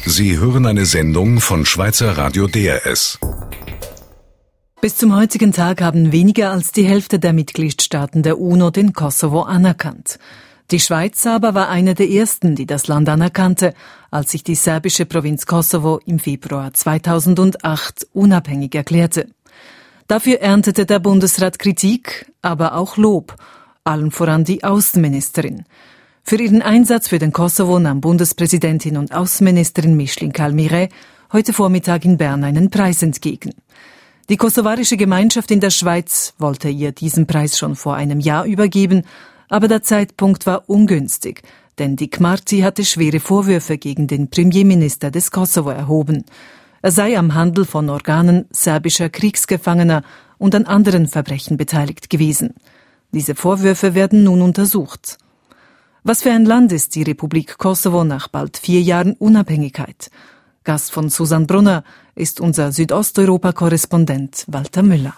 Sie hören eine Sendung von Schweizer Radio DRS. Bis zum heutigen Tag haben weniger als die Hälfte der Mitgliedstaaten der UNO den Kosovo anerkannt. Die Schweiz aber war eine der ersten, die das Land anerkannte, als sich die serbische Provinz Kosovo im Februar 2008 unabhängig erklärte. Dafür erntete der Bundesrat Kritik, aber auch Lob, allen voran die Außenministerin. Für ihren Einsatz für den Kosovo nahm Bundespräsidentin und Außenministerin Micheline Kalmire heute Vormittag in Bern einen Preis entgegen. Die kosovarische Gemeinschaft in der Schweiz wollte ihr diesen Preis schon vor einem Jahr übergeben, aber der Zeitpunkt war ungünstig, denn Dick Marty hatte schwere Vorwürfe gegen den Premierminister des Kosovo erhoben. Er sei am Handel von Organen serbischer Kriegsgefangener und an anderen Verbrechen beteiligt gewesen. Diese Vorwürfe werden nun untersucht. Was für ein Land ist die Republik Kosovo nach bald 4 Jahren Unabhängigkeit? Gast von Susanne Brunner ist unser Südosteuropa-Korrespondent Walter Müller.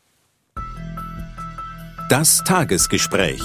Das Tagesgespräch.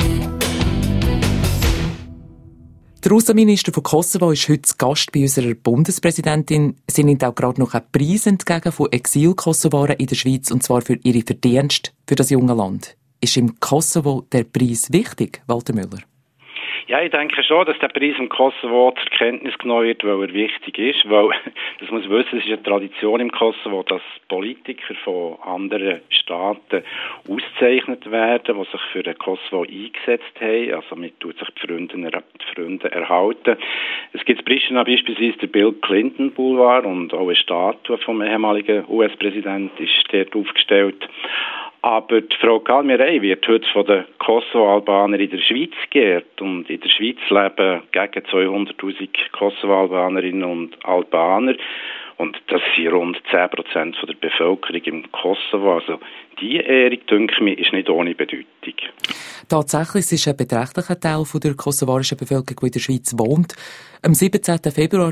Der Außenminister von Kosovo ist heute Gast bei unserer Bundespräsidentin. Sie nimmt auch gerade noch einen Preis entgegen von Exil-Kosovaren in der Schweiz, und zwar für ihre Verdienste für das junge Land. Ist im Kosovo der Preis wichtig, Walter Müller? Ja, ich denke schon, dass der Preis im Kosovo zur Kenntnis genommen wird, weil er wichtig ist, weil, das muss man wissen, es ist eine Tradition im Kosovo, dass Politiker von anderen Staaten ausgezeichnet werden, die sich für den Kosovo eingesetzt haben, also mit tut sich die Freunde erhalten. Es gibt in Pristina beispielsweise den Bill Clinton Boulevard und auch eine Statue vom ehemaligen US-Präsidenten ist dort aufgestellt. Aber die Frau Kalmirei wird heute von den Kosovo-Albanern in der Schweiz geehrt. Und in der Schweiz leben gegen 200'000 Kosovo-Albanerinnen und Albaner. Und das sind rund 10% von der Bevölkerung im Kosovo. Also die Ehrung, denke ich mir, ist nicht ohne Bedeutung. Tatsächlich, es ist ein beträchtlicher Teil von der kosovarischen Bevölkerung, die in der Schweiz wohnt. Am 17. Februar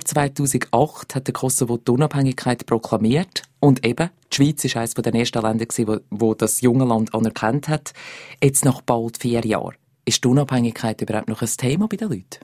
2008 hat der Kosovo die Unabhängigkeit proklamiert. Und eben, die Schweiz war eines der ersten Länder, wo das junge Land anerkannt hat. Jetzt nach bald 4 Jahren. Ist die Unabhängigkeit überhaupt noch ein Thema bei den Leuten?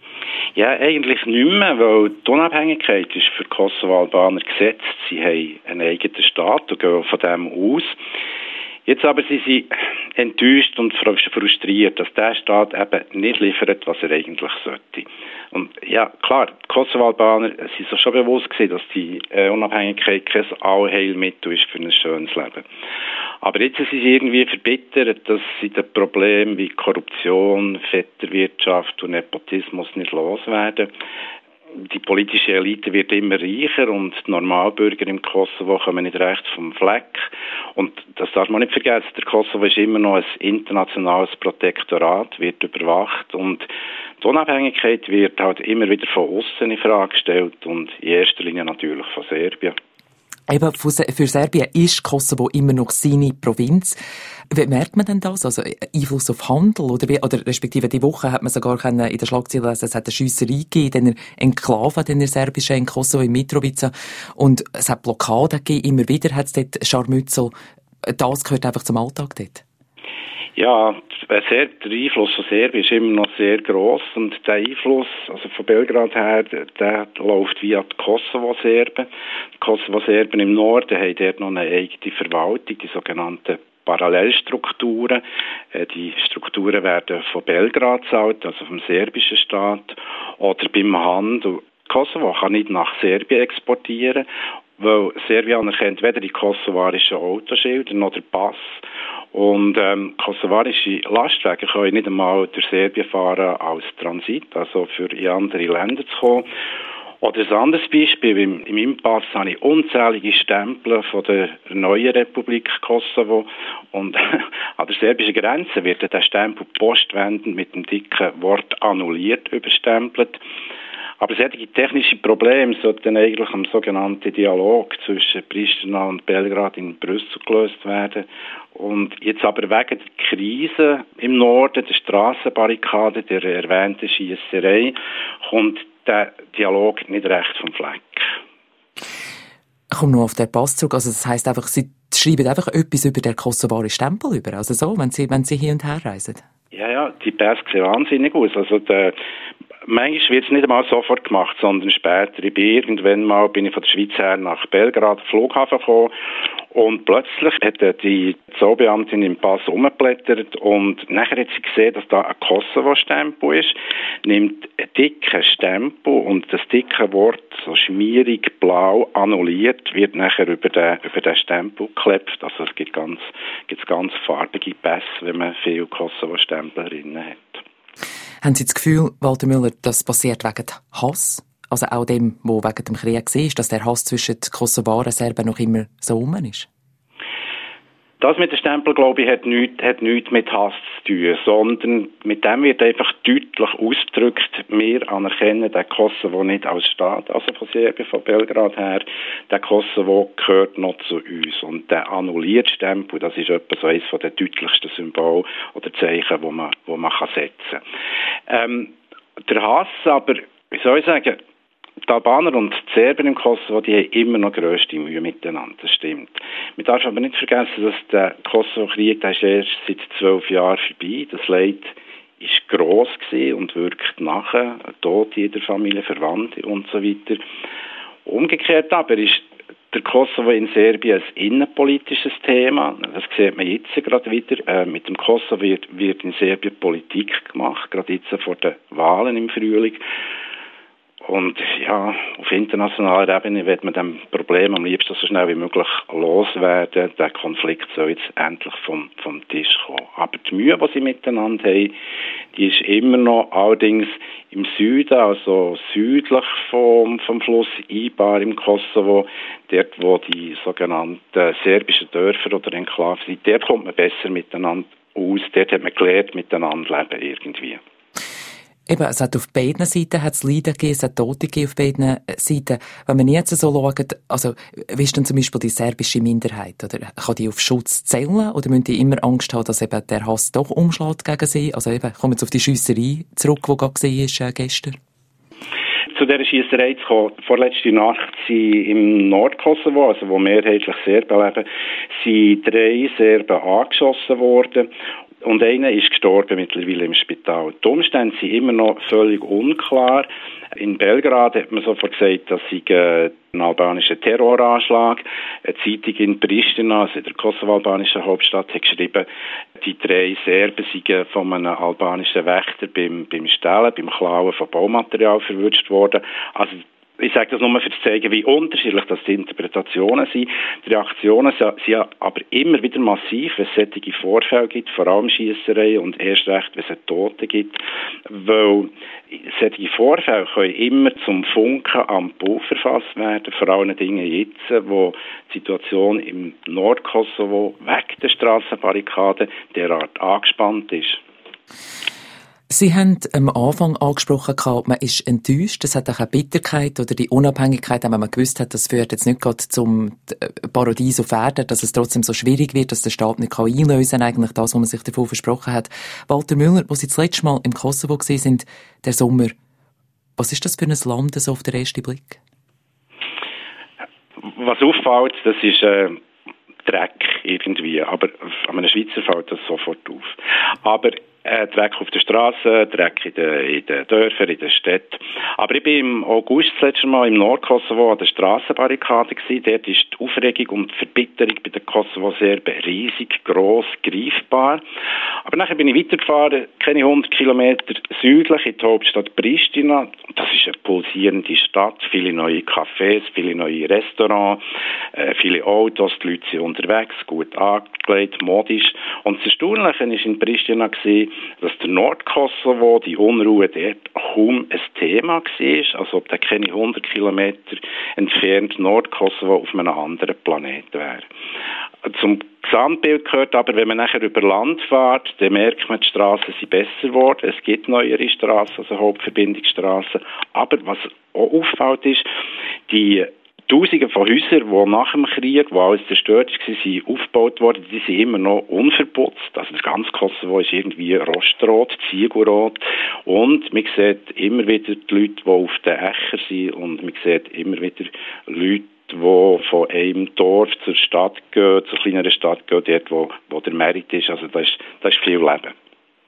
Ja, eigentlich nicht mehr, weil die Unabhängigkeit ist für die Kosovo-Albaner gesetzt. Sie haben einen eigenen Staat und gehen von dem aus. Jetzt aber sind sie enttäuscht und frustriert, dass der Staat eben nicht liefert, was er eigentlich sollte. Und ja, klar, die Kosovo-Albaner sind sich schon bewusst gewesen, dass die Unabhängigkeit kein Allheilmittel ist für ein schönes Leben. Aber jetzt sind sie irgendwie verbittert, dass sie die Probleme wie Korruption, Vetternwirtschaft und Nepotismus nicht loswerden. Die politische Elite wird immer reicher und die Normalbürger im Kosovo kommen nicht recht vom Fleck. Und das darf man nicht vergessen, der Kosovo ist immer noch ein internationales Protektorat, wird überwacht und die Unabhängigkeit wird halt immer wieder von außen in Frage gestellt und in erster Linie natürlich von Serbien. Eben, für Serbien ist Kosovo immer noch seine Provinz. Wie merkt man denn das? Also Einfluss auf Handel? Oder respektive die Woche hat man sogar in der Schlagzeile lesen, es hat eine Schiesserei gegeben in der Enklave, in der serbischen in Kosovo, in Mitrovica. Und es hat Blockaden gegeben, immer wieder hat es dort Scharmützel. Das gehört einfach zum Alltag dort. Ja, der Einfluss von Serbien ist immer noch sehr gross und der Einfluss, also von Belgrad her, der läuft via die Kosovo-Serben. Die Kosovo-Serben im Norden haben dort noch eine eigene Verwaltung, die sogenannten Parallelstrukturen. Die Strukturen werden von Belgrad gezahlt, also vom serbischen Staat, oder beim Handel. Kosovo kann nicht nach Serbien exportieren, weil Serbien anerkennt weder die kosovarischen Autoschilder noch den Pass. Und kosovarische Lastwagen können nicht einmal durch Serbien fahren als Transit, also für in andere Länder zu kommen. Oder ein anderes Beispiel, im Impass habe ich unzählige Stempel von der neuen Republik Kosovo und an der serbischen Grenze wird der Stempel postwendend mit dem dicken Wort annulliert überstempelt. Aber solche technische Probleme sollten eigentlich am sogenannten Dialog zwischen Pristina und Belgrad in Brüssel gelöst werden. Und jetzt aber wegen der Krise im Norden, der Strassenbarrikade, der erwähnten Schiesserei, kommt der Dialog nicht recht vom Fleck. Ich komme noch auf den Pass zurück. Also das heisst einfach, Sie schreiben einfach etwas über den kosovarischen Stempel über. Also so, wenn Sie hin und her reisen. Ja, die Pässe sehen wahnsinnig aus. Also manchmal wird es nicht einmal sofort gemacht, sondern später. Irgendwann bin ich von der Schweiz her nach Belgrad, Flughafen gekommen, und plötzlich hat die Zollbeamtin im Pass rumgeblättert und nachher hat sie gesehen, dass da ein Kosovo-Stempel ist, nimmt einen dicken Stempel und das dicke Wort, so schmierig blau, annulliert, wird nachher über den Stempel geklebt. Also es gibt ganz farbige Pässe, wenn man viel Kosovo-Stempel drin hat. Haben Sie das Gefühl, Walter Müller, das passiert wegen Hass? Also auch dem, wo wegen dem Krieg war, dass der Hass zwischen den Kosovaren und Serben noch immer so rum ist? Das mit dem Stempel, glaube ich, hat nichts mit Hass zu tun, sondern mit dem wird einfach deutlich ausgedrückt, wir anerkennen den Kosovo nicht als Staat, also von Serbien, von Belgrad her. Der Kosovo gehört noch zu uns. Und der annullierte Stempel, das ist etwa so eines der deutlichsten Symbole oder Zeichen, wo man setzen kann. Der Hass aber, wie soll ich sagen, die Albaner und die Serben im Kosovo, die haben immer noch grösste Mühe miteinander, das stimmt. Man darf aber nicht vergessen, dass der Kosovo-Krieg, der ist erst seit 12 Jahren vorbei. Das Leid ist gross gewesen und wirkt nachher, Tote in der Familie, Verwandte und so weiter. Umgekehrt aber ist der Kosovo in Serbien ein innenpolitisches Thema. Das sieht man jetzt gerade wieder. Mit dem Kosovo wird in Serbien Politik gemacht, gerade jetzt vor den Wahlen im Frühling. Und ja, auf internationaler Ebene wird man dem Problem am liebsten so schnell wie möglich loswerden. Der Konflikt soll jetzt endlich vom Tisch kommen. Aber die Mühe, die sie miteinander haben, die ist immer noch allerdings im Süden, also südlich vom Fluss Ibar im Kosovo, dort wo die sogenannten serbischen Dörfer oder Enklaven sind, dort kommt man besser miteinander aus, dort hat man gelernt, miteinander leben irgendwie. Eben, es hat auf beiden Seiten hat's Leiden gegeben, es hat Tote gegeben auf beiden Seiten. Wenn man jetzt so schaut, also, wie ist denn zum Beispiel die serbische Minderheit? Oder kann die auf Schutz zählen? Oder müssen die immer Angst haben, dass eben der Hass doch umschlägt gegen sie? Also eben, kommen wir jetzt auf die Schiesserei zurück, die gerade war gestern. Zu dieser Schiesserei zu kommen, vorletzte Nacht sind im Nordkosovo, also wo mehrheitlich Serben leben, sind 3 Serben angeschossen worden. Und einer ist gestorben mittlerweile im Spital. Die Umstände sind immer noch völlig unklar. In Belgrad hat man sofort gesagt, das sei ein albanischer Terroranschlag. Eine Zeitung in Pristina, also in der kosovo-albanischen Hauptstadt, hat geschrieben, die 3 Serben seien von einem albanischen Wächter beim Stehlen, beim Klauen von Baumaterial verwünscht worden. Also ich sage das nur, für zu zeigen, wie unterschiedlich das die Interpretationen sind. Die Reaktionen sind aber immer wieder massiv, wenn es solche Vorfälle gibt, vor allem Schiessereien und erst recht, wenn es Tote gibt. Weil solche Vorfälle können immer zum Funken am Bauch verfasst werden, vor allen Dingen jetzt, wo die Situation im Nordkosovo wegen der Strassenbarrikaden derart angespannt ist. Sie haben am Anfang angesprochen, man ist enttäuscht, es hat auch eine Bitterkeit oder die Unabhängigkeit, wenn man gewusst hat, das führt jetzt nicht gerade zum Paradies auf Erden, dass es trotzdem so schwierig wird, dass der Staat nicht einlösen kann, eigentlich das, was man sich davon versprochen hat. Walter Müller, wo Sie das letzte Mal im Kosovo gewesen sind, der Sommer, was ist das für ein Land, so auf den ersten Blick? Was auffällt, das ist Dreck irgendwie, aber an einem Schweizer fällt das sofort auf. Aber Dreck auf der Straße, Dreck in den Dörfern, in den Städten. Aber ich bin im August das letzte Mal im Nordkosovo an der Strassenbarrikade gewesen. Dort ist die Aufregung und die Verbitterung bei den Kosovo-Serben riesig, gross, greifbar. Aber nachher bin ich weitergefahren, keine 100 Kilometer südlich in die Hauptstadt Pristina. Das ist eine pulsierende Stadt, viele neue Cafés, viele neue Restaurants, viele Autos, die Leute sind unterwegs, gut angelegt, modisch. Und das Erstaunliche war in Pristina, dass der Nordkosovo, die Unruhe dort, kaum ein Thema war, als ob der keine 100 Kilometer entfernt Nordkosovo auf einem anderen Planeten wäre. Zum Gesamtbild gehört aber, wenn man nachher über Land fährt, dann merkt man, die Strassen sind besser geworden. Es gibt neuere Strassen, also Hauptverbindungsstrassen. Aber was auch auffällt ist, die Tausende von Häusern, die nach dem Krieg, wo alles zerstört war, sind aufgebaut worden, die sind immer noch unverputzt. Also das ganze Kosovo ist irgendwie rostrot, ziegelrot. Und man sieht immer wieder die Leute, die auf den Äckern sind. Und man sieht immer wieder Leute, die von einem Dorf zur Stadt gehen, zur kleineren Stadt gehen, dort, wo der Merit ist. Also da ist viel Leben.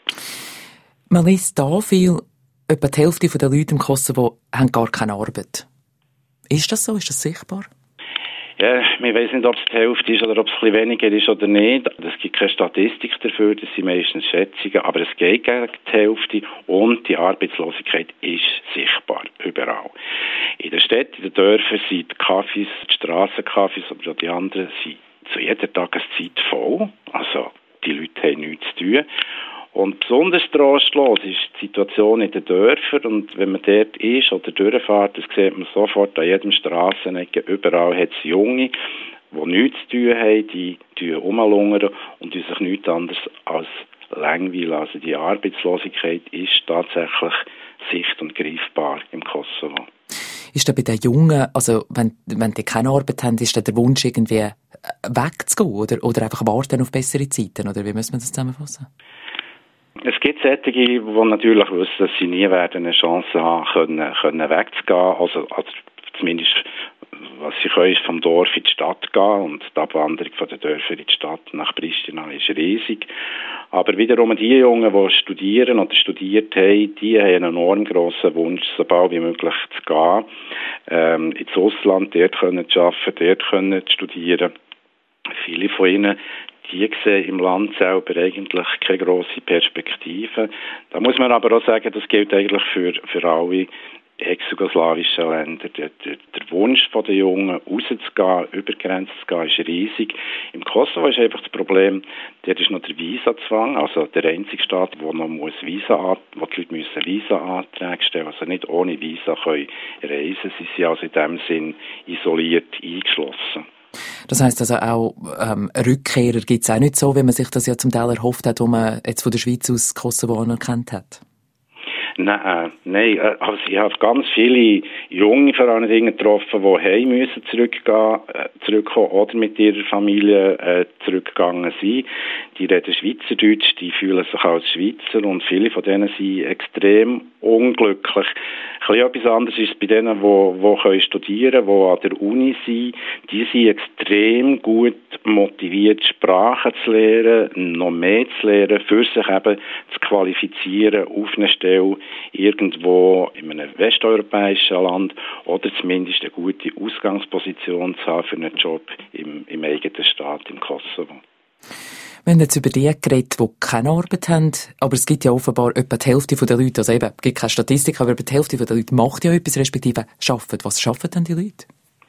Man liest da viel, etwa die Hälfte der Leute im Kosovo haben gar keine Arbeit. Ist das so? Ist das sichtbar? Ja, ich weiss nicht, ob es die Hälfte ist oder ob es ein bisschen weniger ist oder nicht. Es gibt keine Statistik dafür, das sind meistens Schätzungen, aber es geht gegen die Hälfte und die Arbeitslosigkeit ist sichtbar, überall. In den Städten, in den Dörfern sind die Cafés, die Strassencafés, aber auch die anderen sind zu jeder Tageszeit voll. Also, die Leute haben nichts zu tun. Und besonders trostlos ist die Situation in den Dörfern. Und wenn man dort ist oder durchfährt, das sieht man sofort an jedem Strassenecke. Überall hat es Junge, die nichts zu tun haben, die rumlungern und die sich nichts anderes als langweilen. Also die Arbeitslosigkeit ist tatsächlich sicht- und greifbar im Kosovo. Ist da bei den Jungen, also wenn die keine Arbeit haben, ist da der Wunsch irgendwie wegzugehen oder einfach warten auf bessere Zeiten? Oder wie muss man das zusammenfassen? Es gibt solche, die natürlich wissen, dass sie nie werden eine Chance haben können wegzugehen. Also zumindest, was sie können, ist vom Dorf in die Stadt gehen. Und die Abwanderung von den Dörfern in die Stadt nach Pristina ist riesig. Aber wiederum die Jungen, die studieren oder studiert haben, die haben einen enorm grossen Wunsch, so bald wie möglich zu gehen, ins Ausland, dort können zu arbeiten, dort können zu studieren. Viele von ihnen, die sehen im Land selber eigentlich keine grosse Perspektive. Da muss man aber auch sagen, das gilt eigentlich für alle ex-jugoslawischen Länder. Der Wunsch der Jungen, rauszugehen, über Grenzen zu gehen, ist riesig. Im Kosovo ist einfach das Problem, dort ist noch der Visazwang, also der einzige Staat, wo noch wo die Leute müssen Visa-Anträge stellen, also nicht ohne Visa können reisen. Sie sind also in dem Sinn isoliert eingeschlossen. Das heisst also auch, Rückkehrer gibt es auch nicht so, wie man sich das ja zum Teil erhofft hat, wo man jetzt von der Schweiz aus Kosovo anerkannt hat? Nein. Also ich habe ganz viele Junge vor allen Dingen getroffen, die heim müssen zurückkommen oder mit ihrer Familie zurückgegangen sind. Die reden Schweizerdeutsch, die fühlen sich als Schweizer und viele von denen sind extrem unglücklich. Ein bisschen etwas anderes ist es bei denen, die studieren können, die an der Uni sind. Die sind extrem gut motiviert, Sprachen zu lernen, noch mehr zu lernen, für sich eben zu qualifizieren auf eine Stelle irgendwo in einem westeuropäischen Land oder zumindest eine gute Ausgangsposition zu haben für einen Job im eigenen Staat, im Kosovo. Wir haben jetzt über die geredet, die keine Arbeit haben, aber es gibt ja offenbar etwa die Hälfte der Leute, also eben, es gibt keine Statistik, aber etwa die Hälfte der Leute macht ja etwas, respektive arbeitet. Was arbeiten denn die Leute?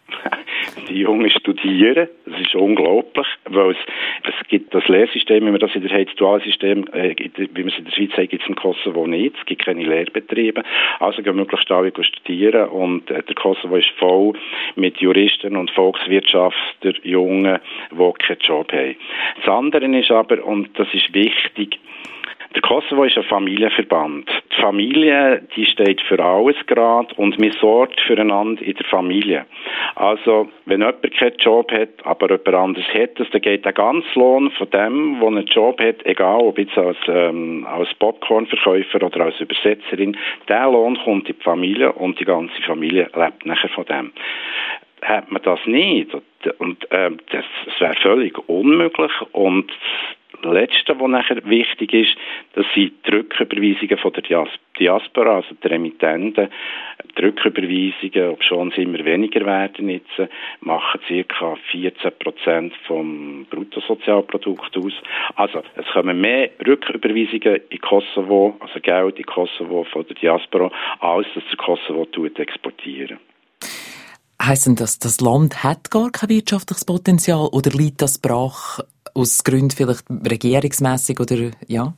Die Jungen studieren, das ist unglaublich, weil es gibt das Lehrsystem, wie man das in der das Dualsystem, wie man es in der Schweiz sagt, gibt es im Kosovo nicht, es gibt keine Lehrbetriebe, also gehen möglichst alle studieren und der Kosovo ist voll mit Juristen und Volkswirtschaftler, Jungen, die keinen Job haben. Das andere ist aber, und das ist wichtig, der Kosovo ist ein Familienverband. Die Familie, die steht für alles gerade und man sorgt füreinander in der Familie. Also, wenn jemand keinen Job hat, aber jemand anderes hat es, dann geht der ganze Lohn von dem, der einen Job hat, egal ob jetzt als Popcornverkäufer oder als Übersetzerin, der Lohn kommt in die Familie und die ganze Familie lebt nachher von dem. Hat man das nicht, und das wäre völlig unmöglich, und das Letzte, was nachher wichtig ist, das sind die Rücküberweisungen von der Diaspora, also die Remittenten. Die Rücküberweisungen, obschon sie immer weniger werden jetzt, machen ca. 14% vom Bruttosozialprodukt aus. Also es kommen mehr Rücküberweisungen in Kosovo, also Geld in Kosovo von der Diaspora, als das der Kosovo exportieren. Heisst denn das Land hat gar kein wirtschaftliches Potenzial oder liegt das brach aus Gründen vielleicht regierungsmässig oder ja?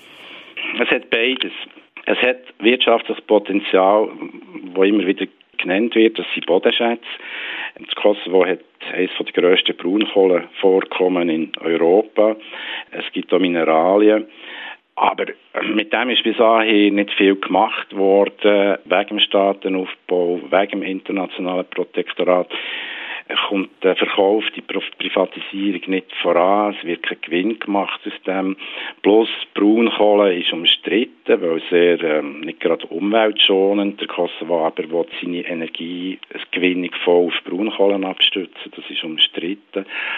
Es hat beides. Es hat wirtschaftliches Potenzial, das immer wieder genannt wird, das sind Bodenschätze. Das Kosovo hat eines der grössten Braunkohlevorkommen in Europa. Es gibt auch Mineralien. Aber mit dem ist bis dahin nicht viel gemacht worden, wegen dem Staatenaufbau, wegen dem internationalen Protektorat. Kommt der Verkauf, die Privatisierung nicht voran, es wird kein Gewinn gemacht aus dem. Bloß Braunkohle ist umstritten, weil sehr nicht gerade umweltschonend. Der Kosovo aber will seine Energiegewinnung voll auf Braunkohle abstützen, das ist umstritten.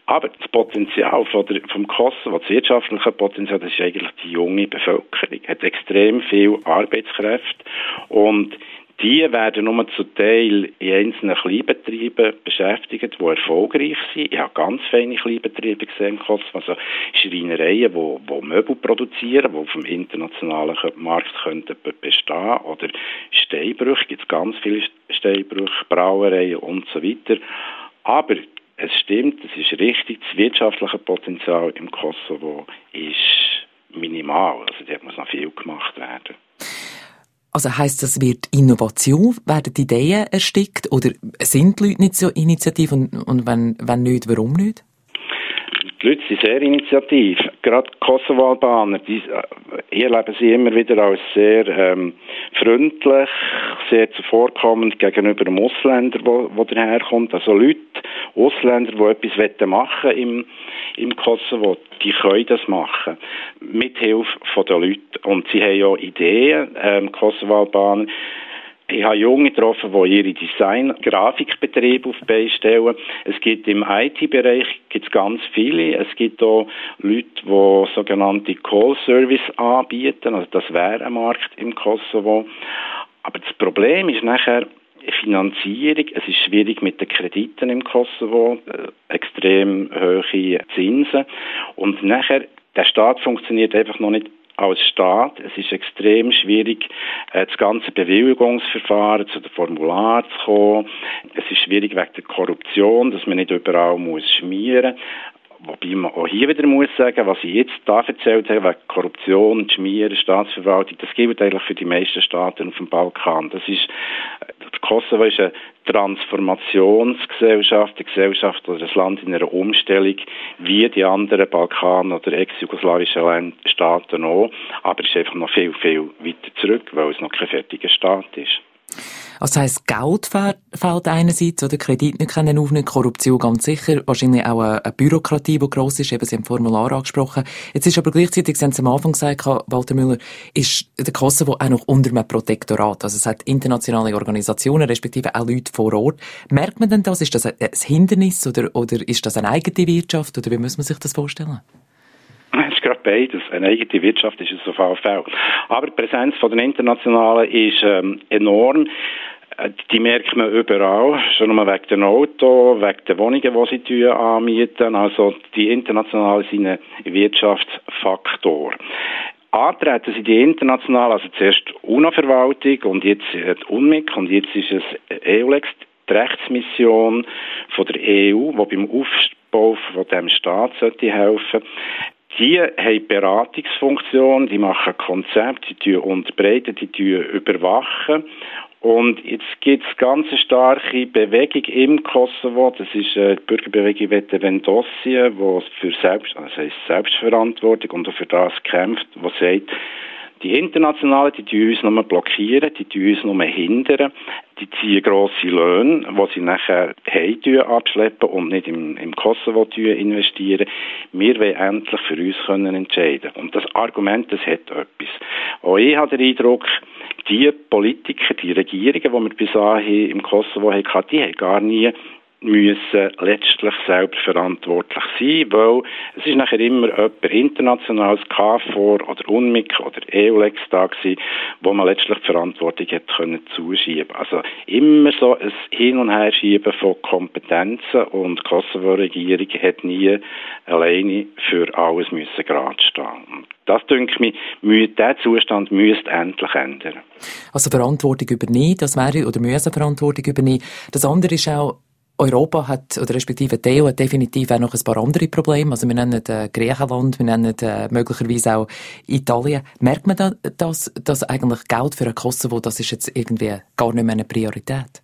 Aber das Potenzial vom Kosovo, das wirtschaftliche Potenzial, das ist eigentlich die junge Bevölkerung, hat extrem viel Arbeitskräfte und die werden nur zum Teil in einzelnen Kleinbetrieben beschäftigt, die erfolgreich sind. Ich habe ganz feine Kleinbetriebe gesehen in Kosovo, also Schreinereien, die Möbel produzieren, die auf dem internationalen Markt könnten bestehen. Oder Steinbrüche, gibt es ganz viele Steinbrüche, Brauereien und so weiter. Aber es stimmt, es ist richtig, das wirtschaftliche Potenzial im Kosovo ist minimal. Also da muss noch viel gemacht werden. Also heisst das, wird Innovation, werden Ideen erstickt oder sind die Leute nicht so initiativ und wenn nicht, warum nicht? Die Leute sind sehr initiativ. Gerade Kosovo-Albaner, hier leben sie immer wieder als sehr freundlich, sehr zuvorkommend gegenüber dem Ausländer, der daherkommt. Also Leute, Ausländer, die etwas machen im Kosovo, die können das machen. Mit Hilfe der Leute. Und sie haben ja Ideen, Kosovo-Albaner. Ich habe Junge getroffen, die ihre Design-Grafikbetriebe auf die Beine stellen. Es gibt im IT-Bereich ganz viele. Es gibt auch Leute, die sogenannte Call-Service anbieten. Also das wäre ein Markt im Kosovo. Aber das Problem ist nachher Finanzierung. Es ist schwierig mit den Krediten im Kosovo. Extrem hohe Zinsen. Und nachher, der Staat funktioniert einfach noch nicht als Staat. Es ist extrem schwierig, das ganze Bewilligungsverfahren zu den Formularen zu kommen. Es ist schwierig wegen der Korruption, dass man nicht überall schmieren muss. Wobei man auch hier wieder muss sagen, was ich jetzt da erzählt habe, wegen Korruption, Schmieren, Staatsverwaltung, das gilt eigentlich für die meisten Staaten auf dem Balkan. Kosovo ist eine Transformationsgesellschaft, eine Gesellschaft oder ein Land in einer Umstellung, wie die anderen Balkan- oder ex-jugoslawischen Staaten auch. Aber es ist einfach noch viel, viel weiter zurück, weil es noch kein fertiger Staat ist. Also das heisst, Geld fehlt einerseits, oder Kredit nicht können aufnehmen, Korruption ganz sicher, wahrscheinlich auch eine Bürokratie, die gross ist, eben Sie haben Formular angesprochen. Jetzt ist aber gleichzeitig, Sie haben es am Anfang gesagt, Walter Müller, ist der Kosovo auch noch unter einem Protektorat. Also es hat internationale Organisationen, respektive auch Leute vor Ort. Merkt man denn das? Ist das ein Hindernis oder ist das eine eigene Wirtschaft oder wie muss man sich das vorstellen? Es ist gerade beides. Eine eigene Wirtschaft ist es auf jeden Fall. Aber die Präsenz von den Internationalen ist enorm. Die merkt man überall, schon einmal wegen den Autos, wegen den Wohnungen, die sie anmieten. Also die Internationalen sind ein Wirtschaftsfaktor. Antreten sind die international, also zuerst UNO-Verwaltung und jetzt die UNMIK und jetzt ist es EULEX, die Rechtsmission von der EU, die beim Aufbau von diesem Staat sollte helfen. Die haben Beratungsfunktion, die machen Konzepte, die unterbreiten, die überwachen. Und jetzt gibt es ganz starke Bewegung im Kosovo. Das ist die Bürgerbewegung Vetevendosje, die für Selbstverantwortung und für das kämpft, die sagt, die Internationalen, die uns nur blockieren, die uns nur hindern, die ziehen grosse Löhne, die sie nachher abschleppen und nicht im Kosovo investieren. Wir wollen endlich für uns können entscheiden. Und das Argument, das hat etwas. Auch ich habe den Eindruck, die Politiker, die Regierungen, die wir bis dahin im Kosovo hatten, die haben gar nie müssen letztlich selber verantwortlich sein, weil es ist nachher immer jemand internationales KFOR oder UNMIK oder EULEX da gewesen, wo man letztlich die Verantwortung hat können zuschieben. Also immer so ein Hin- und Herschieben von Kompetenzen und die Kosovo-Regierung hat nie alleine für alles müssen gerade stehen. Das, denke ich, dieser Zustand müsste endlich ändern. Also Verantwortung übernehmen, das wäre, oder müssen Verantwortung übernehmen. Das andere ist auch, Europa hat, oder respektive die EU hat definitiv auch noch ein paar andere Probleme. Also wir nennen Griechenland, wir nennen möglicherweise auch Italien. Merkt man da, dass eigentlich Geld für ein Kosovo, das ist jetzt irgendwie gar nicht mehr eine Priorität?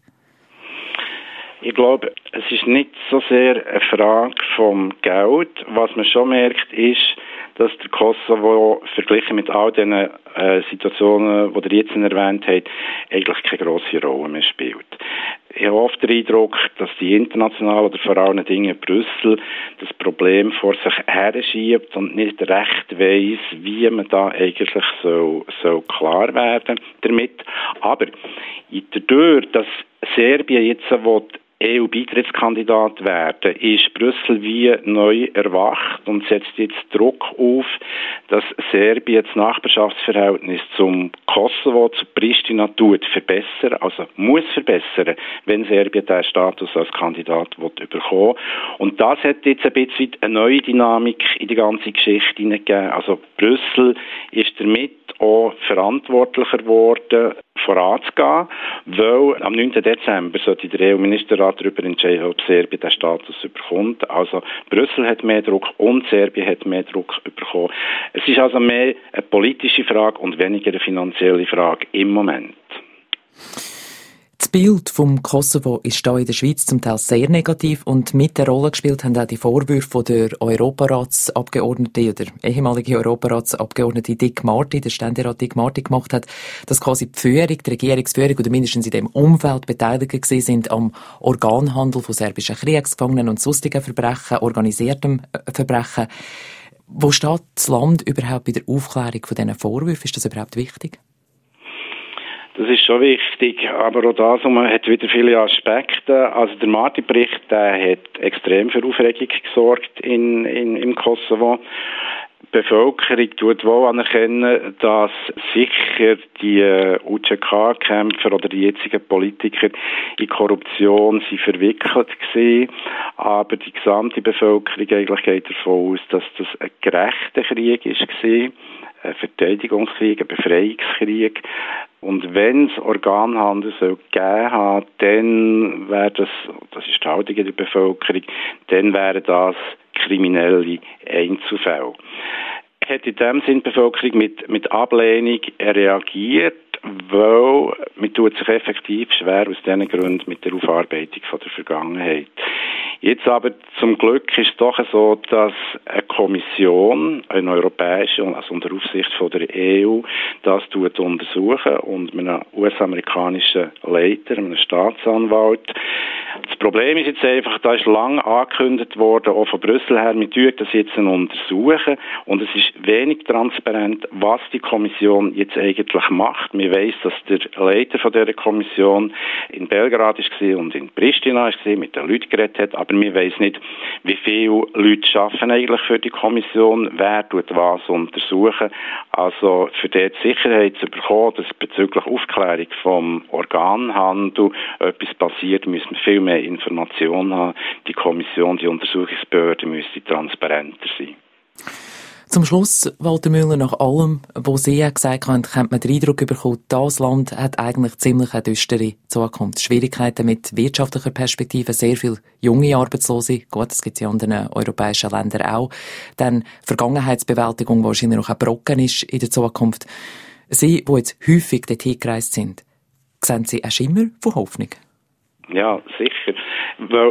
Ich glaube, es ist nicht so sehr eine Frage vom Geld. Was man schon merkt, ist, dass der Kosovo verglichen mit all den Situationen, die ihr jetzt erwähnt habt, eigentlich keine grosse Rolle mehr spielt. Ich habe oft den Eindruck, dass die internationalen oder vor allem Dinge in Brüssel das Problem vor sich herschiebt und nicht recht weiss, wie man da eigentlich so klar werden damit. Aber dadurch, dass Serbien jetzt EU-Beitrittskandidat werden, ist Brüssel wie neu erwacht und setzt jetzt Druck auf, dass Serbien das Nachbarschaftsverhältnis zum Kosovo, zu Pristina verbessern, also muss verbessern, wenn Serbien diesen Status als Kandidat bekommen. Und das hat jetzt ein bisschen eine neue Dynamik in die ganze Geschichte hineingegeben. Also Brüssel ist damit auch verantwortlicher geworden, voranzugehen, weil am 9. Dezember sollte der EU-Ministerrat darüber entscheiden, ob Serbien den Status bekommt. Also Brüssel hat mehr Druck und Serbien hat mehr Druck bekommen. Es ist also mehr eine politische Frage und weniger eine finanzielle Frage im Moment. Das Bild vom Kosovo ist hier in der Schweiz zum Teil sehr negativ und mit der Rolle gespielt haben auch die Vorwürfe von der Europaratsabgeordnete oder ehemalige Europaratsabgeordnete Dick Marty, der Ständerat Dick Marty gemacht hat, dass quasi die Regierungsführung oder mindestens in dem Umfeld beteiligt gewesen sind am Organhandel von serbischen Kriegsgefangenen und sonstigen Verbrechen, organisiertem Verbrechen. Wo steht das Land überhaupt bei der Aufklärung von diesen Vorwürfen? Ist das überhaupt wichtig? Das ist schon wichtig, aber auch das hat wieder viele Aspekte. Also der Marty-Bericht, der hat extrem für Aufregung gesorgt im Kosovo. Die Bevölkerung tut wohl anerkennen, dass sicher die UCK-Kämpfer oder die jetzigen Politiker in Korruption sind verwickelt gewesen, aber die gesamte Bevölkerung eigentlich geht davon aus, dass das ein gerechter Krieg war, ein Verteidigungskrieg, ein Befreiungskrieg. Und wenn es Organhandel soll geben hat, dann wäre das ist die Haltung in der Bevölkerung, dann wären das kriminelle Einzelfälle. Hat in dem Sinn die Bevölkerung mit Ablehnung reagiert, weil man tut sich effektiv schwer aus diesen Gründen mit der Aufarbeitung von der Vergangenheit. Jetzt aber zum Glück ist es doch so, dass eine Kommission, eine europäische, also unter Aufsicht von der EU, das untersuchen und mit einem US-amerikanischen Leiter, einem Staatsanwalt. Das Problem ist jetzt einfach, da ist lange angekündigt worden, auch von Brüssel her, wir tun das jetzt untersuchen und es ist wenig transparent, was die Kommission jetzt eigentlich macht. Wir weiss, dass der Leiter von dieser Kommission in Belgrad war und in Pristina war, mit den Leuten geredet hat, aber wir weiss nicht, wie viele Leute arbeiten eigentlich für die Kommission, wer tut was untersuchen. Also für dort Sicherheit zu bekommen, dass bezüglich Aufklärung vom Organhandel etwas passiert, müssen wir viel mehr Informationen haben. Die Kommission, die Untersuchungsbehörde müsste transparenter sein. Zum Schluss, Walter Müller, nach allem, was Sie gesagt haben, könnte man den Eindruck bekommen, das Land hat eigentlich ziemlich eine düstere Zukunft. Schwierigkeiten mit wirtschaftlicher Perspektive, sehr viele junge Arbeitslose, gut, das gibt es in anderen europäischen Ländern auch. Dann Vergangenheitsbewältigung, die wahrscheinlich noch ein Brocken ist in der Zukunft. Sie, die jetzt häufig dorthin gereist sind, sehen Sie einen Schimmer von Hoffnung? Ja, sicher. Weil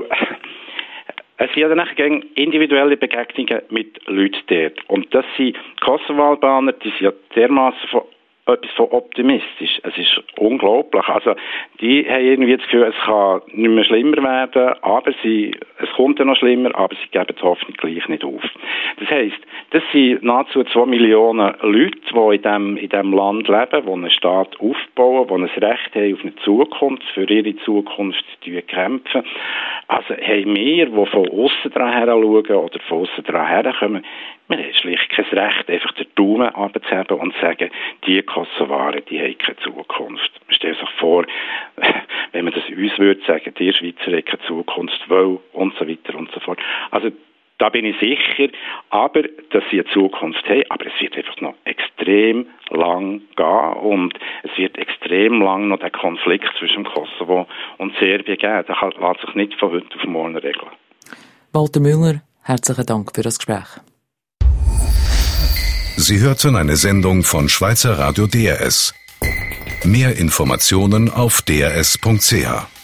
es sind ja dann individuelle Begegnungen mit Leuten dort. Und das sind Kosovo-Albaner, die sind ja dermassen etwas von optimistisch. Es ist unglaublich. Also, die haben irgendwie das Gefühl, es kann nicht mehr schlimmer werden, aber es kommt ja noch schlimmer, aber sie geben die Hoffnung gleich nicht auf. Das heisst, das sind nahezu 2 Millionen Leute, die in diesem Land leben, die einen Staat aufbauen, die ein Recht haben auf eine Zukunft, für ihre Zukunft kämpfen. Also haben wir, die von aussen dran her schauen oder von aussen dran herkommen, wir haben schlicht kein Recht, einfach den Daumen abzuheben und zu sagen, die Kosovaren, die haben keine Zukunft. Man stellt sich vor, wenn man das uns würde sagen, die Schweizer haben keine Zukunft, weil und so weiter und so fort. Also da bin ich sicher, aber dass sie eine Zukunft haben, aber es wird einfach noch extrem lang gehen und es wird extrem lang noch den Konflikt zwischen Kosovo und Serbien geben. Der lässt sich nicht von heute auf morgen regeln. Walter Müller, herzlichen Dank für das Gespräch. Sie hörten eine Sendung von Schweizer Radio DRS. Mehr Informationen auf drs.ch.